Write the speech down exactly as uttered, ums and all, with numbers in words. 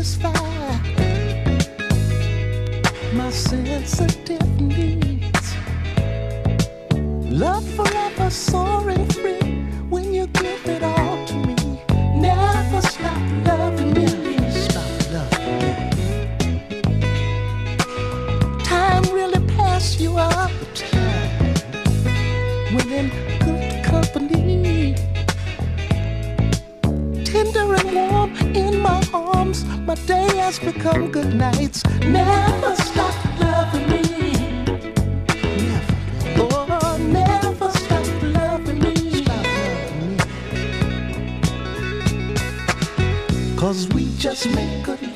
satisfy my sensitive needs. Love forever soaring free when you give it all to me. Never stop loving me. Never stop loving me. Time really pass you up the time when in good company. Tender and warm in my arms, my day has become good nights. Never stop loving me. Never. Oh, never stop loving me. Stop loving me. 'Cause we just make good